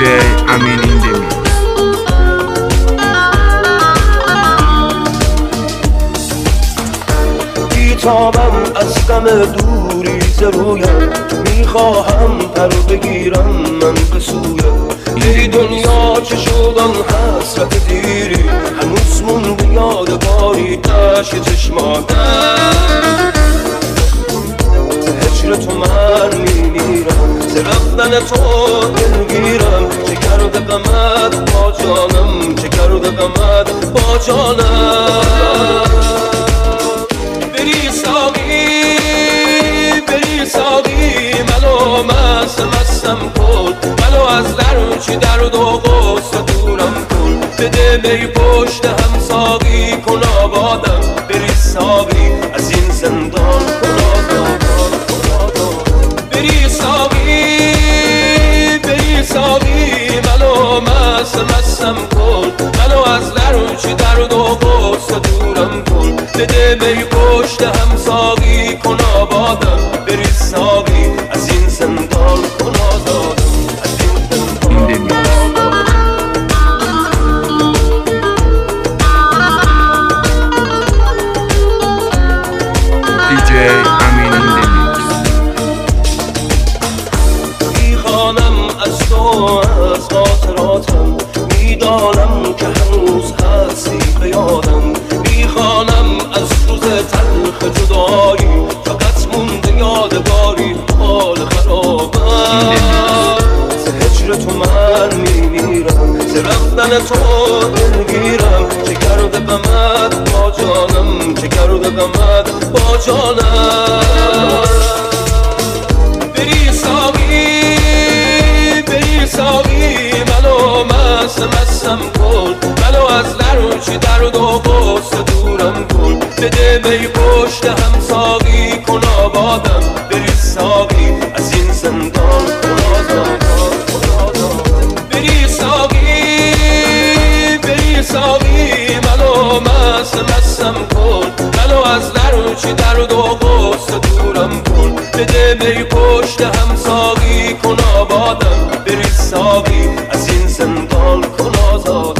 امین این دمی. بیتابم از غم دوری ز رویم، میخواهم پر بگیرم من به سویم. ای دنیا چه شد آن حسرت دیری، هنوز مونده یادگاری اشک چشماتم. هجر تو من میمیرم، ز رفتن تو دلگیرم. چه کرده غمت با جانم، چه کرده غمت با جانم. بری ساقی منو مستم کن، منو از هرچی درد و غصه دورم کن. بده می پشت هم ساقی کن آبادم. بری ساقی از این زندان کن آزادم. بری ساقی منو مستم کن، منو از هرچی درد و غصه دورم کن. بده می پشت هم ساقی کن آبادم. بری ساقی از این زندان کن آزادم. DJ امین این دمی. میخوانم از تو از خاطراتم، میدانم که هنوز هستی به یادم. میخوانم از روز تلخ جدایی، فقط مونده یادگاری حال خرابم. ز هجر تو من میمیرم، ز رفتن تو دلگیرم. چه کرده غمت با جانم، چه کرده غمت با جانم. بری ساقی منو مستم کن، منو از هرچی درد و غصه دورم کن. بده می پشت هم ساقی کن آبادم. بری ساقی از این زندان کن آزادم. بری ساقی منو مستم کن، منو از هرچی درد و غصه دورم کن. بده می پشت هم ساقی کن آبادم. بری ساقی از این زندان کن آزادم.